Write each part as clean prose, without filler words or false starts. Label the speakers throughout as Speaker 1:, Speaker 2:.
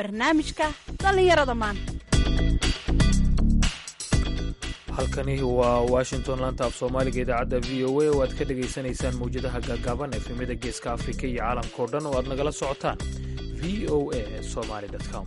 Speaker 1: barnaamijka dhallinyarada maanta.
Speaker 2: halkani waa washington laanta af soomaaliga idaacadda v o a oo aad ka dhegaysanaysaan mawjadaha gaagaaban efemyada geeska afrika iyo caalamkao dhan oo aad nagala socotaan v o a somaly com.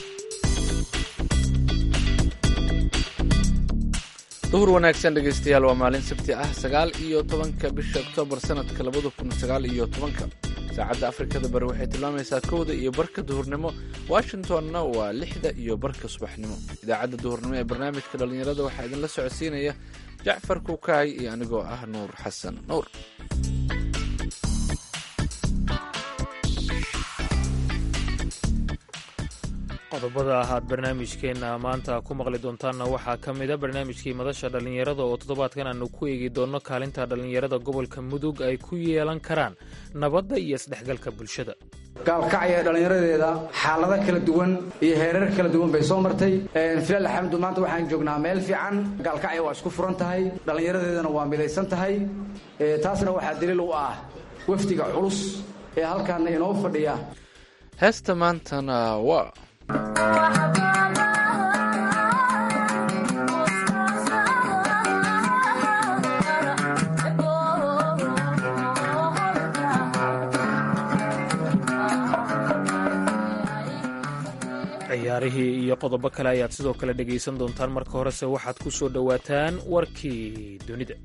Speaker 3: duhur wanaagsan dhegaystayaal, waa maalin sabti ah 9 bisha oktoobar sanadka 2019. saacadda afrikada bari waxay tilmaamaysaa 1:00 duhurnimo, washingtonna waa 6:00 subaxnimo. idaacadda duhurnimo ee barnaamijka dhallinyarada waxaa idinla socodsiinaya jacfar kukaay iyo anigoo ah nuur xasan nuur.
Speaker 2: qodobada ahaad barnaamijkeenna maanta ku maqli doontaanna waxaa ka mida barnaamijkii madasha dhallinyarada oo toddobaadkan aanu ku eegi doonno kaalinta dhallinyarada gobolka mudug ay ku yeelan karaan nabadda iyo isdhexgalka bulshada.
Speaker 4: gaalkacya dhallinyaradeeda xaalado kala duwan iyo heerar kala duwan bay soo martay. filaal axamdu maanta waxaan joognaa meel fiican. gaalkacya waa isku furan tahay, dhallinyaradeedana waa midaysan tahay. taasna waxaa daliil u ah wafdiga culus ee halkaana inoo fadhiya.
Speaker 3: heesta maantana waa
Speaker 2: ciyaarihii iyo qodobo kale ayaad sidoo kale dhegaysan doontaan. marka horese waxaad ku soo dhowaataan warkii dunida.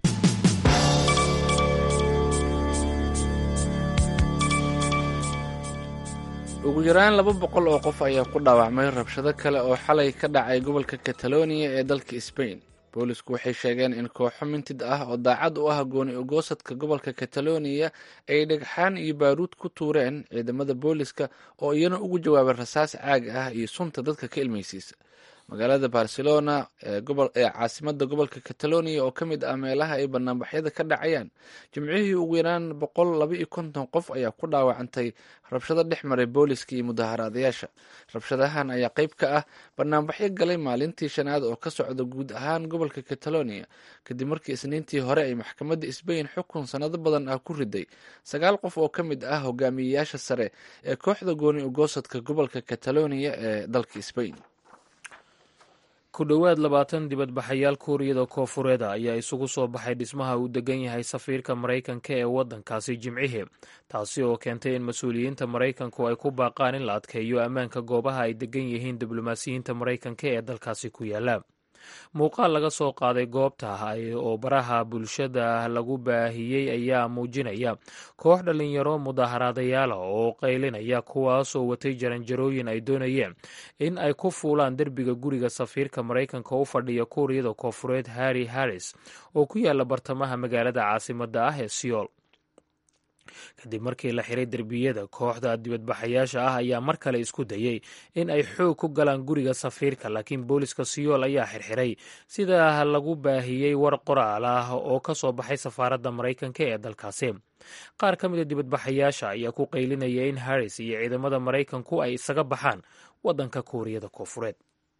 Speaker 3: ugu yaraan 200 oo qof ayaa ku dhaawacmay rabshado kale oo xalay ka dhacay gobolka Catalonia ee dalka Spain. boolisku waxay sheegeen in kooxo mintid ah oo daacad u ah gooni ugoosadka gobolka Catalonia ay dhagxaan iyo baaruud ku tuureen ciidamada booliska oo iyana ugu jawaabay rasaas caag ah iyo sunta dadka ka ilmaysiisa. magaalada Barcelona ee caasimadda gobolka Catalonia oo ka mid ah meelaha ay banaanbaxyada ka dhacayaan, jimcihii ugu yaraan 152 qof ayaa ku dhaawacantay rabshado dhex maray booliska iyo mudaharaadayaasha. rabshadahan ayaa qayb ka ah banaanbaxyo galay maalintii shanaad oo ka socda guud ahaan gobolka Catalonia kadib markii isniintii hore ay maxkamadda Spain xukun sanado badan ah ku riday 9 qof oo ka mid ah hogaamiyeyaasha sare ee kooxda gooni ugoosadka gobolka Catalonia ee dalka Spain.
Speaker 2: ku dhowaad 20 dibadbaxayaal kuuriyada koofureeda ayaa isugu soo baxay dhismaha uu degan yahay safiirka maraykanka ee waddankaasi jimcihii, taasi oo keentay in mas-uuliyiinta maraykanku ay ku baaqaan in la adkeeyo ammaanka goobaha ay degan yihiin diblomaasiyiinta maraykanka ee dalkaasi ku yaala. muuqaal laga soo qaaday goobta oo baraha bulshada lagu baahiyey ayaa muujinaya koox dhallinyaro mudaharaadayaala oo qaylinaya, kuwaasoo watay jaranjarooyin ay doonayeen in ay ku fuulaan derbiga guriga safiirka maraykanka u fadhiya kuuriyada koofureed Harry Harris oo ku yaala bartamaha magaalada caasimadda ah ee Seoul. kadib markii la xiray derbiyada, kooxda dibadbaxayaasha ah ayaa mar kale isku dayey in ay xoog ku galaan guriga safiirka, laakiin booliska Seoul ayaa xirxiray sida lagu baahiyey war qoraal ah oo ka soo baxay safaaradda maraykanka ee dalkaasi. qaar ka mid a dibadbaxayaasha ayaa ku qaylinaya in Harris iyo ciidamada maraykanku ay isaga baxaan waddanka kuuriyada koofureed.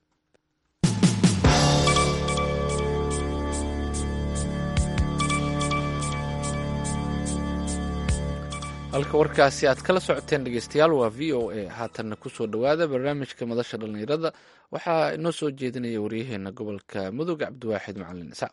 Speaker 3: halka warkaasi aad kala socoteen dhegeystayaal waa v o a. haatanna kusoo dhowaada barnaamijka madasha dhallinyarada. waxaa inoo soo jeedinaya waryaheena gobolka mudug cabdiwaaxid macalin isaaq.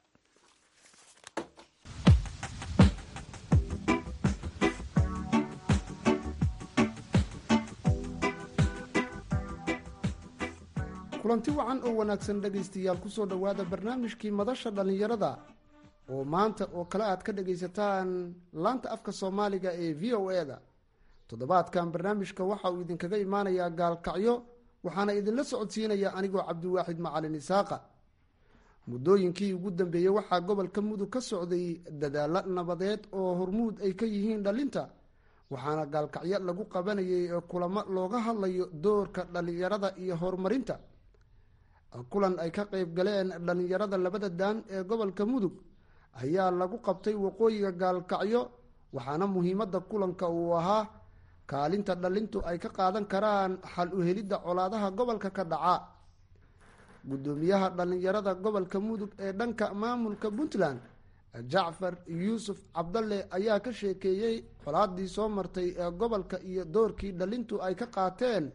Speaker 5: kulanti wacan oo wanaagsan dhegaystayaal kusoo dhowaada barnaamijkii madasha dhallinyarada oo maanta oo kale aad ka dhagaysataan laanta afka soomaaliga ee v o a-da. toddobaadkan barnaamijka waxa uu idinkaga imaanayaa gaalkacyo, waxaana idinla socodsiinaya anigoo cabdiwaaxid macalin isaaqa. muddooyinkii ugu dambeeyey waxaa gobolka mudug ka socday dadaalo nabadeed oo hormuud ay ka yihiin dhalinta, waxaana gaalkacyo lagu qabanayay kulamo looga hadlayo doorka dhallinyarada iyo horumarinta. kulan ay ka qayb galeen dhallinyarada labada daan ee gobolka mudug ayaa lagu qabtay waqooyiga gaalkacyo, waxaana muhiimadda kulanka uu ahaa kaalinta dhalintu ay ka qaadan karaan xal u helidda colaadaha gobolka ka dhaca. gudoomiyaha dhallinyarada gobolka mudug ee dhanka maamulka puntland jacfar yuusuf cabdalle ayaa ka sheekeeyey colaadii soo martay ee gobolka iyo doorkii dhalintu ay ka qaateen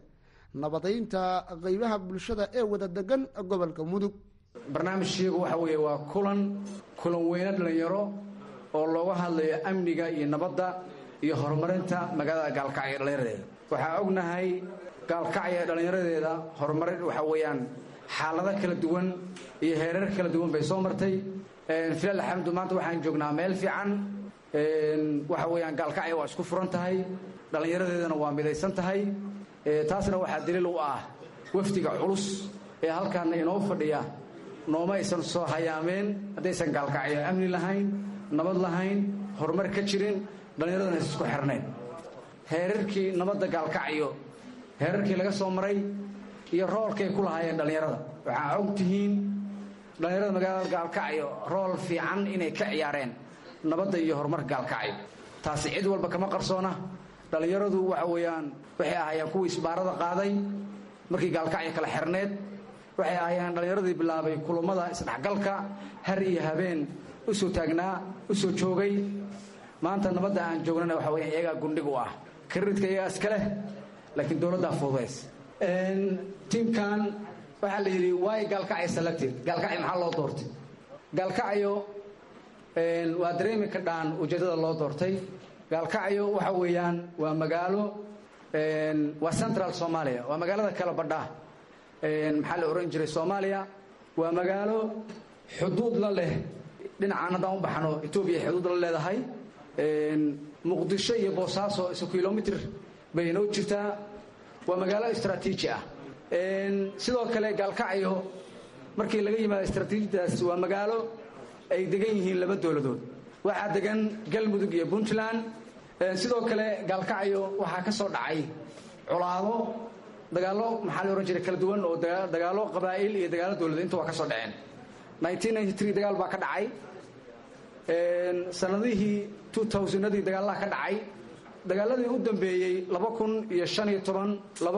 Speaker 5: nabadaynta qeybaha bulshada ee wada degan gobolka mudug.
Speaker 4: barnaamijkeegu waxa weeye waa kulan weyne dhalinyaro oo looga hadlayo amniga iyo nabadda iyo horumarinta magaalada gaalkacyo dhallinyaradeeda. waxaa ognahay gaalkacyo dhallinyaradeeda horumarin waxa weeyaan xaalado kala duwan iyo heerar kala duwan bay soo martay. filaal alxamdu maanta waxaan joognaa meel fiican. waxa weeyaan gaalkacyo waa isku furan tahay, dhallinyaradeedana waa midaysan tahay. taasna waxaa daliil u ah wafdiga culus ee halkaana inoo fadhiya. nooma aysan soo hayaameen haddaysan gaalkacyo amni lahayn, nabad lahayn, horumar ka jirin, dhallinyaradana is isku xirnayn. heerarkii nabadda gaalkacyo, heerarkii laga soo maray iyo roolkay ku lahaayeen dhallinyarada, waxaa og tihiin dhallinyarada magaalada gaalkacyo rool fiican inay ka ciyaareen nabadda iyo horumarka gaalkacyo. taasi cid walba kama qarsoona. dhallinyaradu waxa weeyaan waxay ahaayeen kuwii isbaarada qaaday markii gaalkacyo kala xirneed. waxay ahaayeen dhallinyaradii bilaabay kulammada isdhexgalka, har iyo habeen u soo taagnaa, u soo joogay. maanta nabadda aan joognana waxa weeyaan iyagaa gundhig u ah. kredidka iyagaa iska leh, laakiin dowladdaa fududays. tiimkan waxaa la yidhi waay gaalkacyo selected, gaalkacyo maxaa loo doortay? gaalkacyo waa dareemi ka dhaan ujeeddada loo doortay. gaalkacyo waxa weeyaan waa magaalo, waa central Soomaaliya, waa magaalada kala badha maxaa la oran jiray Soomaaliya. waa magaalo xuduud la leh dhinacaan haddaan u baxno Ethiopia xuduud la leedahay. muqdisho iyo boosaaso isu kilomitir bay inoo jirtaa. waa magaalo istaraatiiji ah. sidoo kale gaalkacyo markii laga yimaado istaraatiijiyadaas waa magaalo ay degan yihiin laba dowladood. waxaa degan galmudug iyo puntland. sidoo kale gaalkacyo waxaa ka soo dhacay colaado, dagaallo maxaa la oran jiray kala duwan oo dagaallo qabaa'il iyo dagaallo dowladeed inta waa ka soo dhaceen. 1993 dagaal baa ka dhacay. sanadihii 2000-adii dagaalaha ka dhacay. dagaaladii u dambeeyey 2015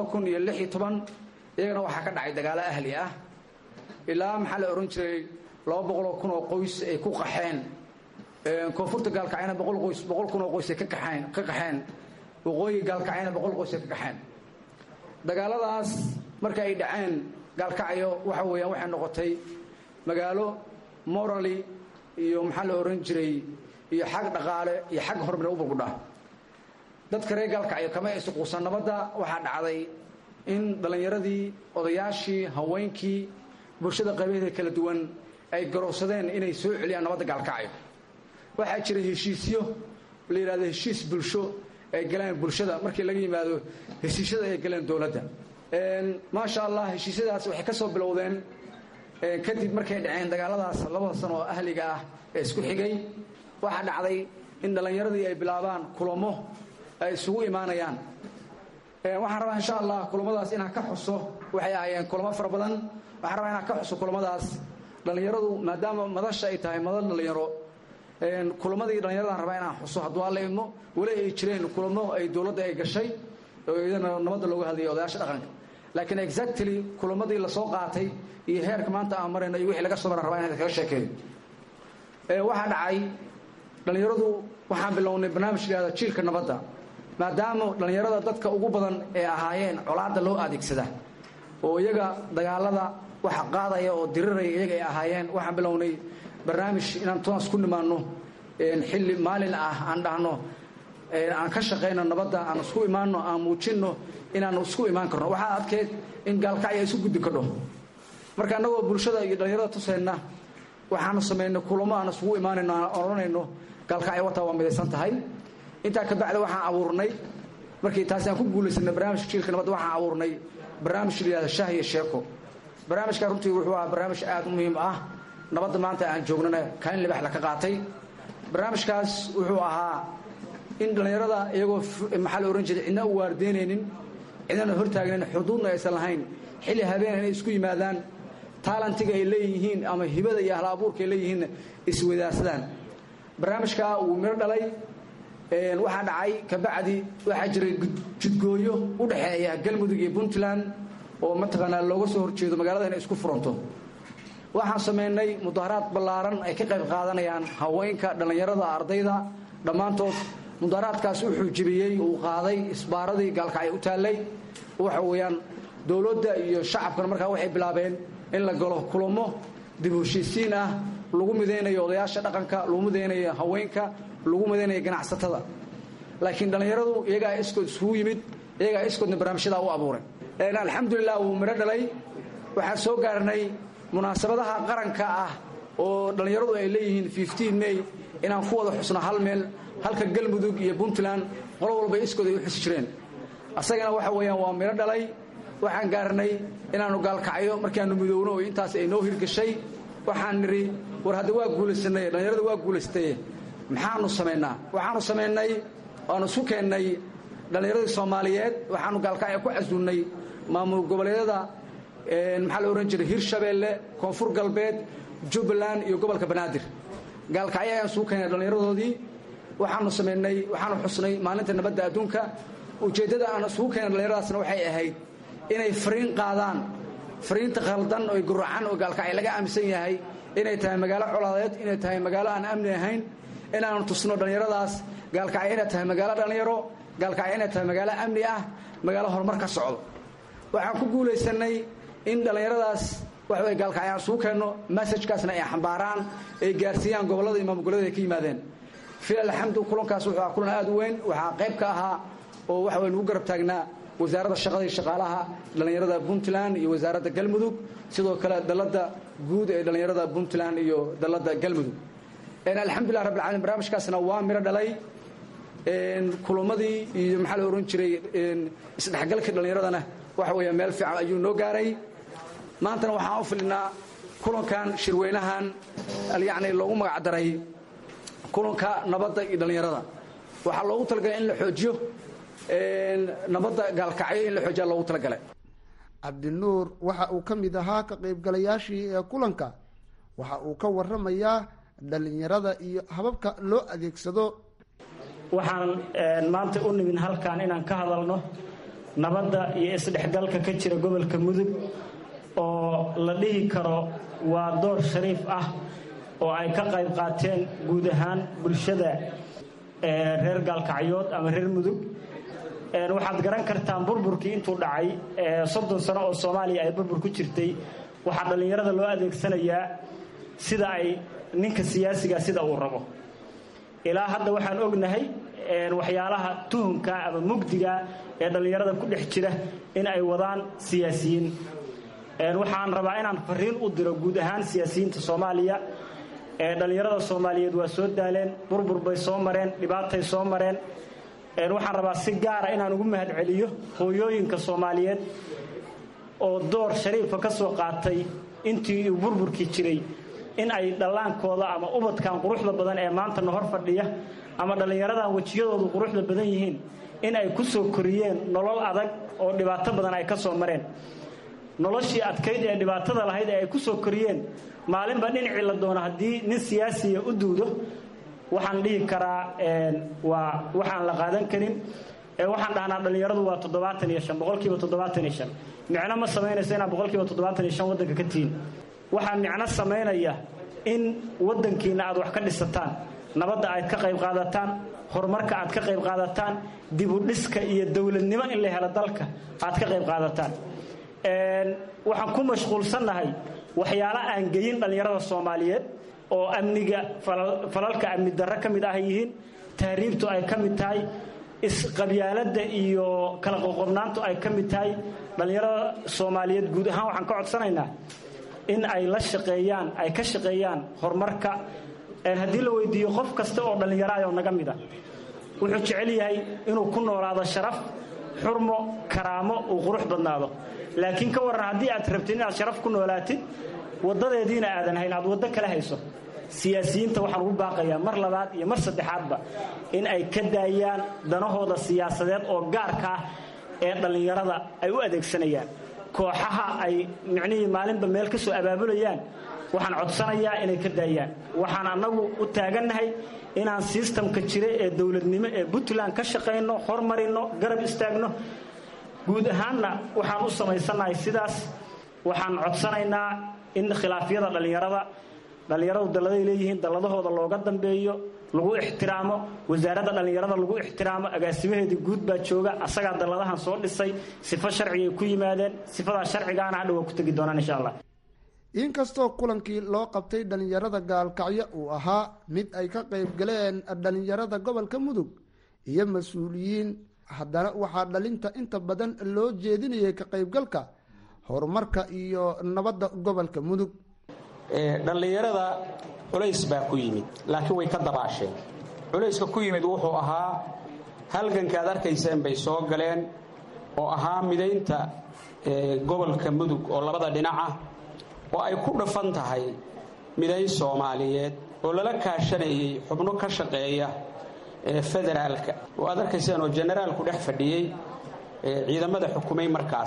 Speaker 4: 2016 iyagana waxaa ka dhacay dagaallo ahli ah. ilaa maxaa la oran jiray 200,000 oo qoys ay ku qaxeen. koonfurta gaalkacyana 100,000 oo qoys ay ka qaxeen. waqooyi gaalkacyana 100 qoys ay ka qaxeen. dagaaladaas marka ay dhaceen gaalkacyo waxa weeyaan waxay noqotay magaalo morally iyo maxaa la oran jiray iyo xag dhaqaale iyo xag horumar u burgudha. dadka reer gaalkacyo kama aysan quusan nabadda. waxaa dhacday in dhallinyaradii, odayaashii, haweenkii, bulshada qaybaheeda kala duwan ay garowsadeen inay soo celiyaan nabadda gaalkacyo. waxaa jira heshiisyo la yidhahdo heshiis bulsho ay galeen bulshada markii laga yimaado heshiisyada ay galeen dowladda. maasha allah heshiisyadaas waxay ka soo bilowdeen kadib markay dhaceen dagaaladaas 2 sano oo ahliga ah ee isku xigay. waxaa dhacday in dhallinyaradii ay bilaabaan kulamo ay isugu imaanayaan. waxaan rabaa insha allah kulamadaas inaan ka xuso. waxay ahaayeen kulamo fara badan. waxaan rabaa inaan ka xuso kulamadaas dhallinyaradu maadaama madasha ay tahay madal dhallinyaro. kulamadii dhallinyaradan rabaa inaan xuso hadduu alla idmo. weli ay jireen kulamo ay dowladda ay gashay oo iyadana nabadda looga hadlayo odayaasha dhaqanka. laakiin exactly kulamadii la soo qaatay iyo heerka maanta aan marayno iyo wixii laga soo maran rabaa inaan kaga sheekeeyo. waxaa dhacay dhallinyaradu waxaan bilownay barnaamij yidhahda jiilka nabadda. maadaama dhallinyarada dadka ugu badan ee ahaayeen colaadda loo adeegsada oo iyaga dagaalada waxa qaadaya oo diriraya iyaga ay ahaayeen. waxaan bilownay barnaamij inaan toos ku nimaanno xilli maalin ah aan dhahno aan ka shaqayno nabadda, aan isku imaanno, aan muujinno inaanu isku imaan karno. waxaa adkeed in gaalkacyo ay isu gudbi kadho. marka annagoo bulshada iyo dhallinyarada tusayna waxaanu samaynay kulamo aan isugu imaanayno, aan odhanayno gaalkacyo wataa waa midaysan tahay. intaa ka bacdi waxaan abuurnay markii taasi aan ku guulaysanay barnaamijka jiilka nabadda waxaan abuurnay barnaamij la yidhahdo shaah iyo sheeko. barnaamijka runtii wuxuu ahaa barnaamij aad u muhiim ah. nabadda maanta aan joognana kaalin libax la ka qaatay. barnaamijkaas wuxuu ahaa in dhallinyarada iyagoo maxaa la oran jiray cidna u waardeynaynin, cidnana hortaagnayn, xuduudna aysan lahayn, xilli habeen inay isku yimaadaan, taalantiga ay leeyihiin ama hibada iyo ahla abuurka ay leeyihiinna iswadaarsadaan. barnaamijkaa wuu miro dhalay. waxaa dhacay kabacdi waxaa jiray jidgooyo u dhexeeya galmudug iyo puntland oo mataqaanaa looga soo horjeedo magaalada inay isku furanto. waxaan samaynay mudaharaad ballaaran ay ka qayb qaadanayaan haweenka, dhallinyarada, ardayda dhammaantood. mudaharaadkaas wuxuu jebiyey uu qaaday isbaaradii gaalkacyo u taallay. waxa weeyaan dowladda iyo shacabkana markaa waxay bilaabeen in la galo kulamo dib u heshiisiin ah lagu midaynayo odayaasha dhaqanka lagu midaynayo haweenka lagu midaynayo ganacsatada laakiin dhallinyaradu iyagaa iskood isugu yimid iyagaa iskoodna barnaamijyada u abuuray alxamdulilah wuu midho dhalay waxaan soo gaarnay munaasabadaha qaranka ah oo dhallinyaradu ay leeyihiin 15 May inaan ku wada xusno hal meel halka galmudug iyo puntland qolo walba iskood ay u xusi jireen asagana waxa weeyaan waa midho dhalay waxaan gaarnay inaanu gaalkacyo markaanu midowno oo intaas ay noo hirgashay waxaan niri war hadda waa guulaysanay dhallinyarada waa guulaystay maxaanu sameynaa waxaanu sameynay waanu isu keennay dhallinyaradii Soomaaliyeed waxaanu gaalkacyo ku casuunay maamul goboleedyada maxaa la oran jiray Hirshabeelle Koonfur Galbeed Jubbaland iyo gobolka Banaadir gaalkacyo ayaan isu keennay dhallinyaradoodii waxaanu sameynay waxaanu xusnay maalinta nabadda adduunka ujeedada aan isu keennay dhallinyaradaasna waxay ahayd inay fariin qaadaan fariinta khaldan oo guracan oo gaalkacyo laga aaminsan yahay inay tahay magaalo colaadeed inay tahay magaalo aan amni ahayn inaanu tusno dhallinyaradaas gaalkacyo inay tahay magaalo dhalinyaro gaalkacyo inay tahay magaalo amni ah magaalo horumar ka socdo waxaan ku guulaysanay in dhallinyaradaas wax way gaalkacyo aan soo keenno message-kaasna ay xambaaraan ay gaarsiiyaan gobolada iyo maamulgoboleedyada ay ka yimaadeen filal alxamdu kulankaas wuxuu kulan aad u weyn waxaa qayb ka ahaa oo wax weyn ugu garab taagnaa wasaaradda shaqada iyo shaqaalaha dhallinyarada Puntland iyo wasaaradda Galmudug sidoo kale dalada guud ee dhallinyarada Puntland iyo dalada Galmudug alxamdulillah rabbil caalamiin barnaamijkaasna waa miro dhalay kulamadii iyo maxaa la oran jiray isdhexgalka dhallinyaradana waxa weeye meel fiican ayuu noo gaaray maantana waxaan u filinaa kulankan shirweynahan yacni loogu magac daray kulanka nabadda iyo dhallinyarada waxaa loogu talagalay in la xoojiyo nabadda gaalkacyo in la xoojiyo loogu talagalay
Speaker 5: cabdinuur waxa uu ka mid ahaa ka qaybgalayaashii ee kulanka waxa uu ka warramayaa dhallinyarada iyo hababka loo adeegsado
Speaker 6: waxaan maanta u nimin halkan inaan ka hadalno nabadda iyo isdhexgalka ka jira gobolka mudug oo la dhihi karo waa door shariif ah oo ay ka qayb qaateen guud ahaan bulshada reer gaalkacyood ama reer mudug waxaad garan kartaan burburkii intuu dhacay 30 sano oo Soomaaliya ay burbur ku jirtay waxaa dhallinyarada loo adeegsanayaa sida ay ninka siyaasiga sida uu rabo ilaa hadda waxaan ognahay waxyaalaha tuhunka ama mugdiga ee dhallinyarada ku dhex jira in ay wadaan siyaasiyiin waxaan rabaa inaan fariin u diro guud ahaan siyaasiyiinta Soomaaliya dhallinyarada Soomaaliyeed waa soo daaleen burbur bay soo mareen dhibaatay soo mareen waxaan rabaa si gaar ah inaan ugu mahad celiyo hooyooyinka Soomaaliyeed oo door shariif ka soo qaatay intii uu burburkii jiray in ay dhalaankooda ama ubadkan quruxda badan ee maanta hor fadhiya ama dhallinyaradan wajiyadoodu quruxda badan yihiin in ay ku soo koriyeen nolol adag oo dhibaato badan ay ka soo mareen noloshii adkayd ee dhibaatada lahayd ee ay ku soo koriyeen maalinba dhinacii la doono haddii nin siyaasiya u duudo waxaan dhihi karaa waa waxaan la qaadan karin waxaan dhahnaa dhallinyaradu waa 75 boqolkiiba 75 micno ma samaynayso inaa boqolkiiba 75 waddanka ka tihiin waxaa micno samaynaya in waddankiina aad wax ka dhisataan nabadda aad ka qayb qaadataan horumarka aad ka qayb qaadataan dib u dhiska iyo dawladnimo in la helo dalka aad ka qayb qaadataan waxaan ku mashquulsanahay waxyaalo aan geyin dhallinyarada Soomaaliyeed oo amniga falalka amni darro ka mid ah yihiin tahriibtu ay ka mid tahay isqabyaalada iyo kala qoqobnaantu ay ka mid tahay dhallinyarada Soomaaliyeed guud ahaan waxaan ka codsanaynaa in ay la shaqeeyaan ay ka shaqeeyaan horumarka haddii la weydiiyo qof kasta oo dhallinyaro ah oo naga mid ah wuxuu jecel yahay inuu ku noolaado sharaf xurmo karaamo oo qurux badnaado laakiin ka waran haddii aad rabtid inaad sharaf ku noolaatid wadadeediina aadan hayn aad wada kala hayso siyaasiyiinta waxaan ugu baaqayaa mar labaad iyo mar saddexaadba in ay ka daayaan danahooda siyaasadeed oo gaarka ah ee dhallinyarada ay u adeegsanayaan kooxaha ay micnihii maalinba meel ka soo abaabulayaan waxaan codsanayaa inay ka daayaan waxaan annagu u taagannahay inaan systemka jira ee dawladnimo ee Puntland ka shaqeyno horumarino garab istaagno guud ahaanna waxaan u samaysanahay sidaas waxaan codsanaynaa in khilaafyada dhallinyarada dhallinyaradu dalladay leeyihiin, dalladahooda looga dambeeyo, lagu ixtiraamo, wasaaradda dhallinyarada lagu ixtiraamo, agaasimaheedii guud baa jooga, asagaa dalladahan soo dhisay, sifo sharcigay ku yimaadeen, sifadaa sharcigaana hadha waa ku tegi doonaan insha allah.
Speaker 5: inkastoo kulankii loo qabtay dhallinyarada gaalkacyo uu ahaa mid ay ka qayb galeen dhallinyarada gobolka mudug iyo mas-uuliyiin, haddana waxaa dhalinta inta badan loo jeedinayay ka qaybgalka horumarka iyo nabadda gobolka mudug.
Speaker 7: dhallinyarada culays baa ku yimid, laakiin way ka dabaasheen. culayska ku yimid wuxuu ahaa halganka aad arkayseen bay soo galeen oo ahaa midaynta gobolka mudug oo labada dhinaca, oo ay ku dhafan tahay miday soomaaliyeed oo lala kaashanayay xubno ka shaqeeya federaalka oo aad arkayseen oo generaalku dhex fadhiyey, ciidamada xukumay markaas,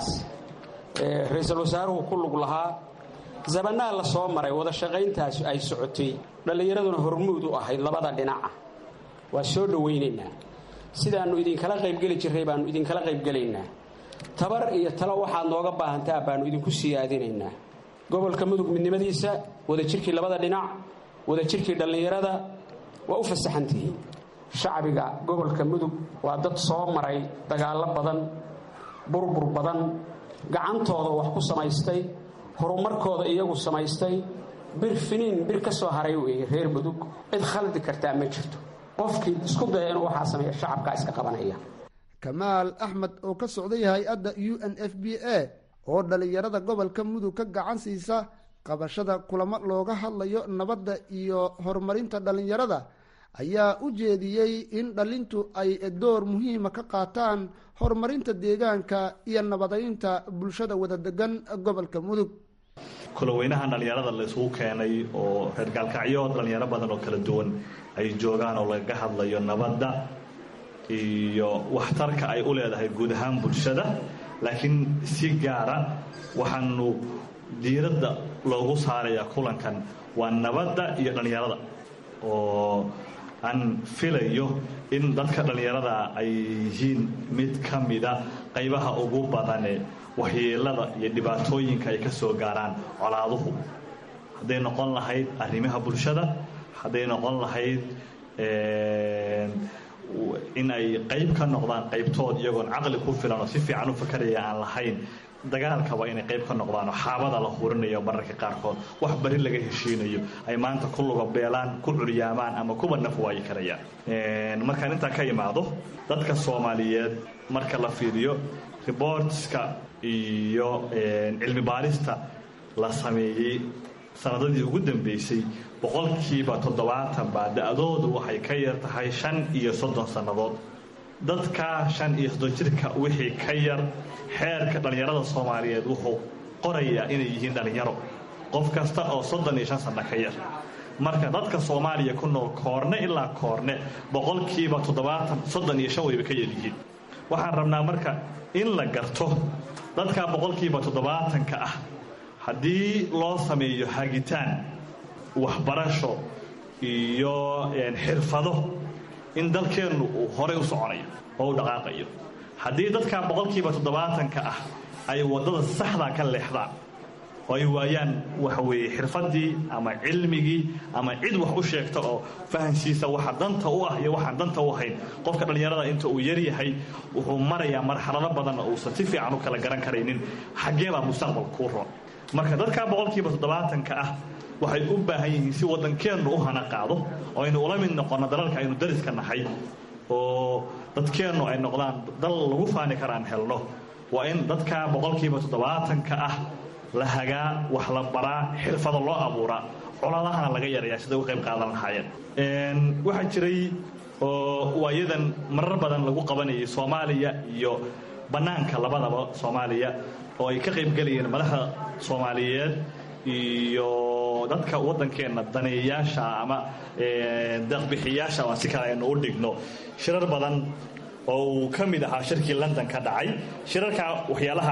Speaker 7: ra-iisul wasaaruhu ku lug lahaa. zabanaa la soo maray wada shaqayntaas ay socotay, dhallinyaraduna hormuud u ahayd labada dhinaca. waa soo dhowaynaynaa, sidaannu idinkala qaybgeli jirray baannu idinkala qaybgelaynaa. tabar iyo talo waxaad nooga baahantaa baannu idinku siyaadinaynaa. gobolka mudug midnimadiisa, wadajirkii labada dhinac, wadajirkii dhallinyarada waa u fasaxantihiin. shacbiga gobolka mudug waa dad soo maray dagaallo badan, burbur badan, gacantooda wax ku samaystay, horumarkooda iyagu samaystay. bir finiin bir ka soo haray weeye reer mudug, cid khaldi kartaa ma jirto. qofkii isku daya inuu waxaa sameeya shacabkaa iska qabanaya.
Speaker 5: kamaal axmed oo ka socday hay-adda UNFPA oo dhallinyarada gobolka mudug ka gacan siisa qabashada kulamo looga hadlayo nabadda iyo horumarinta dhallinyarada, ayaa u jeediyey in dhalintu ay door muhiima ka qaataan horumarinta deegaanka iyo nabadaynta bulshada wada degan gobolka mudug.
Speaker 8: kulaweynahan dhallinyarada la isugu keenay oo reer gaalkacyo dhallinyaro badan oo kala duwan ay joogaan oo laga hadlayo nabadda iyo waxtarka ay u leedahay guud ahaan bulshada, laakiin si gaara waxaanu diiradda loogu saarayaa kulankan waa nabadda iyo dhallinyarada, oo aan filayo in dadka dhallinyarada ay yihiin mid ka mida qaybaha ugu badane waxyeelada iyo dhibaatooyinka ay ka soo gaaraan colaaduhu, hadday noqon lahayd arrimaha bulshada, hadday noqon lahayd in ay qayb ka noqdaan qaybtood iyagoon caqli ku filan oo si fiican u fakaraya aan lahayn, dagaalkaba inay qayb ka noqdaan oo xaabada la hurinayo mararka qaarkood wax bari laga heshiinayo ay maanta ku lugabeelaan, ku curyaamaan ama kuba naf waayi karayaan. markaan intaa ka imaado dadka soomaaliyeed, marka la fiiriyo riboortska iyo cilmi baarista la sameeyey sanadadii ugu dambeysay, 70% baa da-doodu waxay ka yar tahay 5 iyo 30 sannadood. dadka 5 iyo 30 jirka wixii ka yar, xeerka dhallinyarada soomaaliyeed wuxuu qorayaa inay yihiin dhallinyaro, qof kasta oo 35 sanno ka yar. marka dadka soomaaliya ku nool koorne ilaa koorne 70% 35 wayba ka yar yihiin. waxaan rabnaa marka in la garto dadka 70%-ka ah haddii loo sameeyo hagitaan, waxbarasho iyo xirfado, in dalkeennu uu horey u soconayo oo u dhaqaaqayo. haddii dadka 70%-ka ah ay waddada saxdaa ka leexdaan oo ay waayaan waxa weeye xirfadii ama cilmigii ama cid wax u sheegta oo fahansiisa waxa danta u ah iyo waxaan danta u ahayn, qofka dhallinyarada inta uu yar yahay wuxuu marayaa marxalado badan oo uusan si fiican u kala garan karaynin xaggee baa mustaqbalka kuu roon. marka dadka 70%-ka ah waxay u baahan yihiin si waddankeennu u hana qaado oo aynu ula mid noqonno dalalka aynu dariska nahay, oo dadkeennu ay noqdaan dal lagu faani karaan helno. waa in dadka 70%-ka ah la hagaa, wax la baraa, xirfado loo abuuraa, colaadahana laga yarayaa sida uga qayb qaadan lahaayeen. waxaa jiray oo waayadan marar badan lagu qabanayay Soomaaliya iyo bannaanka labadaba Soomaaliya, oo ay ka qayb galayeen madaxda Soomaaliyeed iyo dadka waddankeenna daneeyayaasha ama deeq-bixiyaasha oo si kale aynu u dhigno. shirar badan oo uu ka mid ahaa shirkii London ka dhacay. shirarka waxyaalaha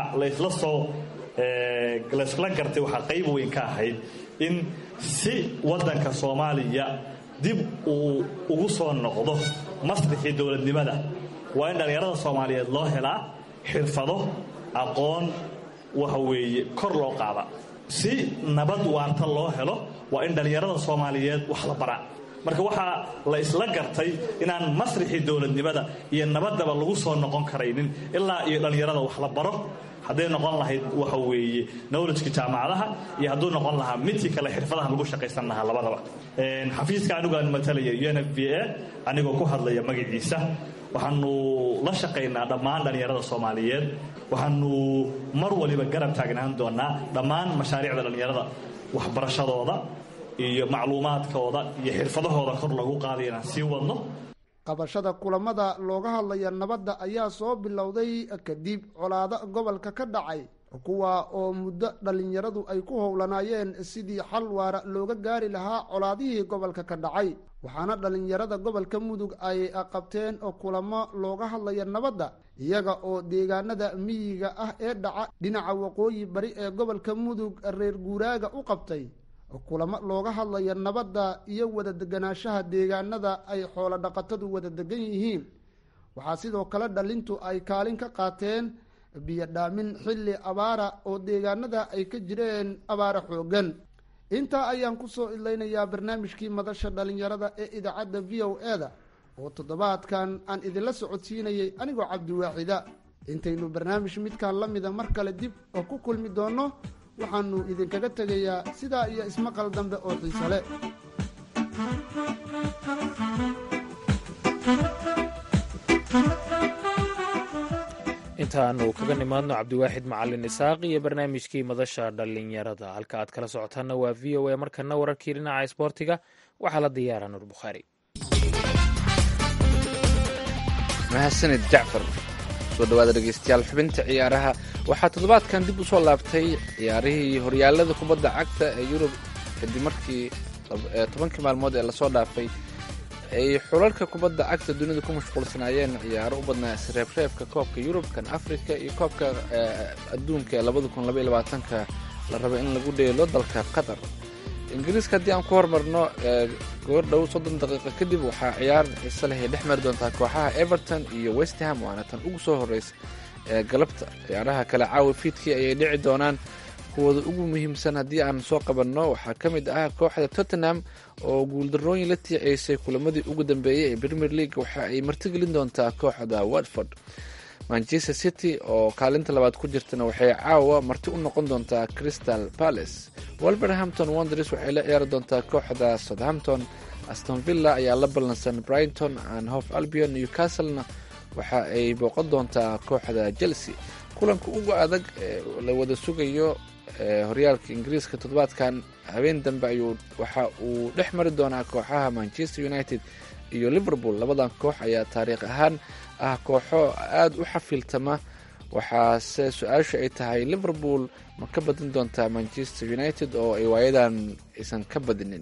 Speaker 8: layskula gartay waxaa qayb weyn ka ahayd in si waddanka Soomaaliya dib uu ugu soo noqdo masrixii dowladnimada, waa in dhallinyarada Soomaaliyeed loo helaa xirfado, aqoon, waxa weeye kor loo qaada. si nabad waarta loo helo waa in dhallinyarada soomaaliyeed wax la baraa. marka waxaa la isla gartay inaan masrixii dowladnimada iyo nabaddaba lagu soo noqon karaynin ilaa iyo dhallinyarada wax la baro, hadday noqon lahayd waxa weeye knowledgeka jaamacadaha iyo hadduu noqon lahaa midkii kale xirfadaha lagu shaqaysan lahaa labadaba. xafiiska anigu aan matalaya UNFPA anigoo ku hadlaya magaciisa waxaanu la shaqaynaa dhammaan dhallinyarada soomaaliyeed, waxaanu mar waliba garab taagnaan doonaa dhammaan mashaariicda dhallinyarada waxbarashadooda iyo macluumaadkooda iyo xirfadahooda kor lagu qaaday inaan sii wadno.
Speaker 5: qabashada kulamada looga hadlaya nabadda ayaa soo bilowday kadib colaado gobolka ka dhacay, kuwa oo muddo dhallinyaradu ay ku howlanaayeen sidii xal waara looga gaari lahaa colaadihii gobolka ka dhacay. waxaana dhallinyarada gobolka mudug ay qabteen kulamo looga hadlaya nabadda, iyaga oo deegaanada miyiga ah ee dhaca dhinaca waqooyi bari ee gobolka mudug reer guuraaga u qabtay kulamo looga hadlaya nabadda iyo wada deganaanshaha deegaanada ay xoolo dhaqatadu wada degan yihiin. waxaa sidoo kale dhalintu ay kaalin ka qaateen biyo dhaamin xilli abaara oo deegaanada ay ka jireen abaara xoogan. intaa ayaan kusoo idlaynayaa barnaamijkii madasha dhalinyarada ee idaacadda VOA-da oo toddobaadkan aan idinla socodsiinayay anigoo cabdiwaaxida. intaynu barnaamij midkaan la mida mar kale dib oo ku kulmi doonno waxaanu idinkaga tegayaa sidaa iyo ismaqal dambe oo xiise leh.
Speaker 2: intaanu kaga nimaadno cabdiwaaxid macalin isaaq iyo barnaamijkii madasha dhallinyarada. halka aad kala socotaanna waa VOA. markana wararkii dhinaca isboortiga waxaa la diyaara nuur bukhaari.
Speaker 3: mahadsanid jacfar. soo dhawaada dhegeystayaal, xubinta ciyaaraha waxaa toddobaadkan dib u soo laabtay ciyaarihii horyaalada kubadda cagta ee yurub kadib markii 10 maalmood ee lasoo dhaafay ay xulalka kubadda cagta dunida ku mashquulsanaayeen ciyaaro u badnaa isreebreebka koobka yurub, kan afrika iyo koobka adduunka ee 2022 la raba in lagu dheelo dalka qatar. ingiriiska haddii aan ku hormarno goordhow 30 daqiiqo kadib waxaa ciyaar xiise leh ay dhex mari doontaa kooxaha Everton iyo West Ham, waana tan ugu soo horeysa galabta. ciyaaraha kale caawa fiidkii ayay dhici doonaan. kuwooda ugu muhiimsan haddii aan soo qabanno waxaa ka mid ah kooxda Tottenham oo guuldarrooyin la tiicaysay kulamadii ugu dambeeyey ee Premier League, waxa ay martigelin doontaa kooxda Watford. Manchester City oo kaalinta labaad ku jirtana waxay caawa marti u noqon doontaa Crystal Palace. Wolverhampton Wanderers waxay la ciyaari doontaa kooxda Southampton. Aston Villa ayaa la ballansan Brighton and Hove Albion. Newcastle-na waxa ay booqan doontaa kooxda Chelsea. kulanka ugu adag ee la wada sugayo horyaalka ingiriiska toddobaadkan habeen dambe waxa uu dhex mari doonaa kooxaha Manchester United iyo Liverpool. labadan koox ayaa taariikh ahaan ah kooxo aad u xafiiltama, waxaase su-aasha ay tahay Liverpool ma ka badin doontaa Manchester United oo ay waayadan aysan ka badinin.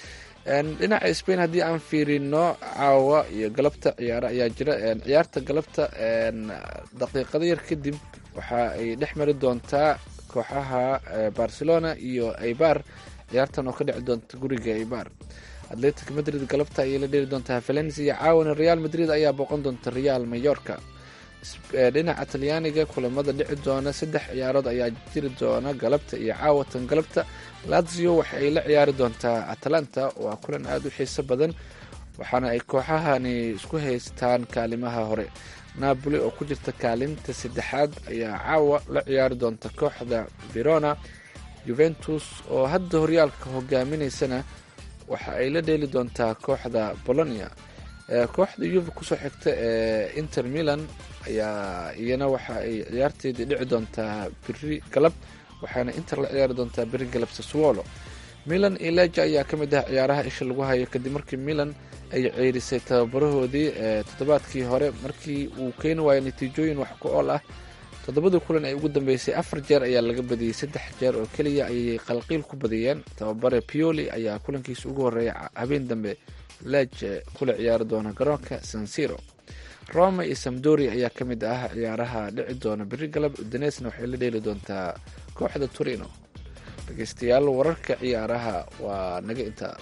Speaker 3: dhinaca Spain haddii aan fiirino caawa iyo galabta ciyaaro ayaa jira. ciyaarta galabta daqiiqado yar kadib waxa ay dhex mari doontaa kooxaha Barcelona iyo Eibar, ciyaartan oo ka dhici doonta guriga Eibar. Atletico Madrid galabta ayay la dheeli doontaa Valencia. caawana Real Madrid ayaa booqan doonta Real Mallorca. dhinaca Talyaaniga kulamada dhici doona 3 ciyaarood ayaa jiri doona galabta iyo caawatan. galabta Lazio waxa ay la ciyaari doontaa Atalanta, waa kulan aad u xiiso badan waxaana ay kooxahani isku haystaan kaalimaha hore. Napoli oo ku jirta kaalinta 3aad ayaa caawa la ciyaari doonta kooxda Verona. Juventus oo hadda horyaalka hogaaminaysana waxa ay la dheeli doontaa kooxda Bologna. kooxda Juve kusoo xigta ee Inter Milan ayaa iyana waxa ay ciyaarteedii dhici doontaa biri galab, waxaana Inter la ciyaari doontaa biri galab Sassuolo. Milan iyo Lecce ayaa ka mid ah ciyaaraha isha lagu hayo kadib markii Milan ay ceyrisay tababarahoodii toddobaadkii hore markii uu keeni waayay natiijooyin wax ku ool ah. 7 kulan ay ugu dambeysay 4 jeer ayaa laga badiyey, 3 jeer oo keliya ayay qalqiil ku badiyeen. tababare Pioli ayaa kulankiisa ugu horeeya habeen dambe Lecce kula ciyaari doona garoonka San Siro. Roma iyo Sampdoria ayaa ka mid ah ciyaaraha dhici doona biri galab. Udinese waxay la dheeli doontaa kooxda Torino. dhegeystayaal, wararka ciyaaraha waa naga intaa.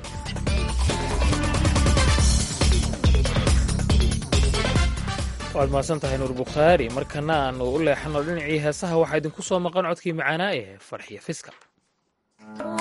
Speaker 2: waad mahadsan tahay nuur bukhaari. markana aanu u leexano dhinacii heesaha waxaa idinku soo maqan codkii macaanaa ee farxiyo fiska.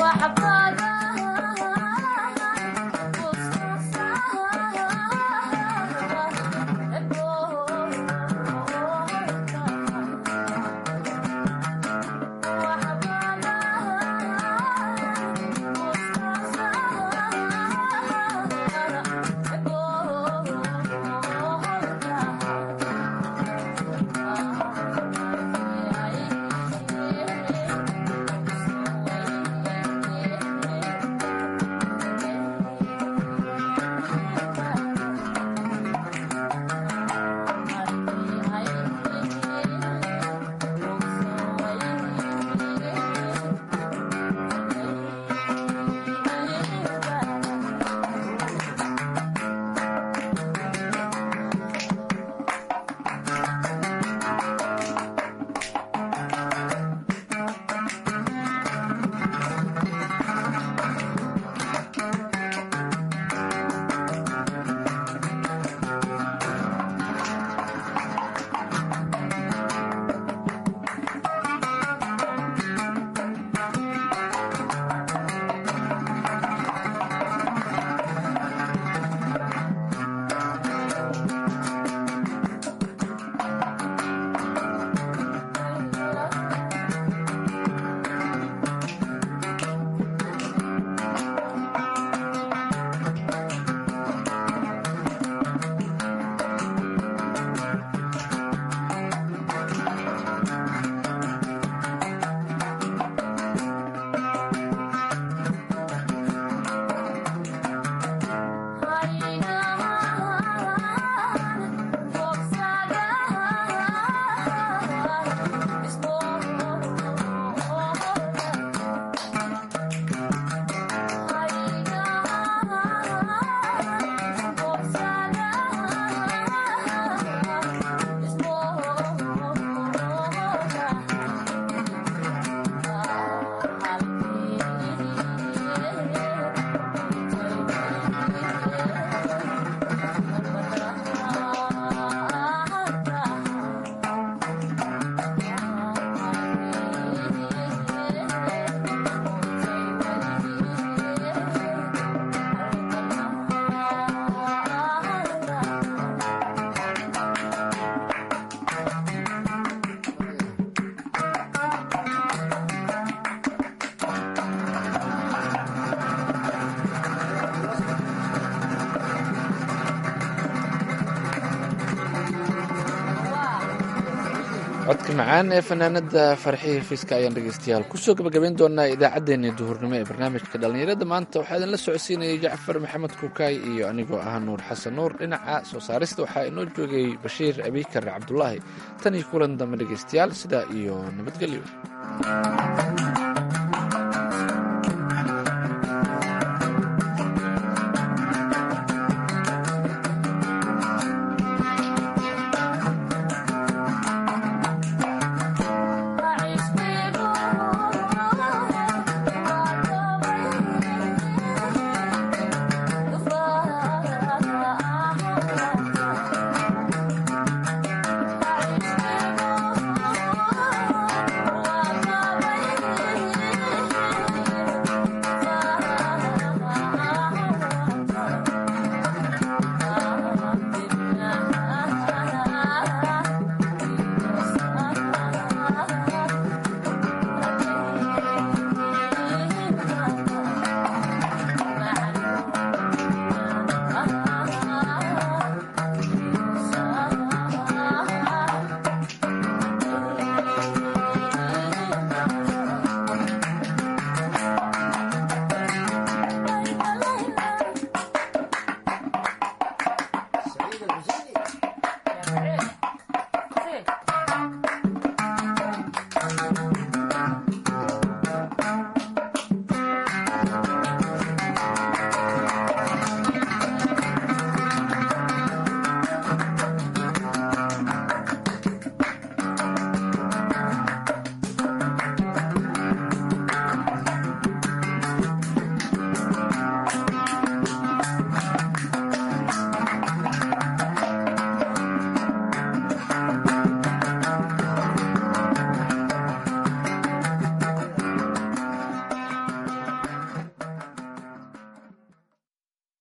Speaker 3: codka macaan ee fanaanada farxihi fiiska ayaan dhegeystayaal kusoo gabagabayn doonaa idaacaddeenii duhurnimo ee barnaamijka dhallinyarada maanta waxaa idinla socodsiinayay jacfar maxamed kukaay iyo anigoo ah nuur xasan nuur. dhinaca soo saarista waxaa inoo joogay bashiir abikar cabdulaahi. tan iyo kulan dambe dhegeystayaal sidaa iyo nabadgelyo.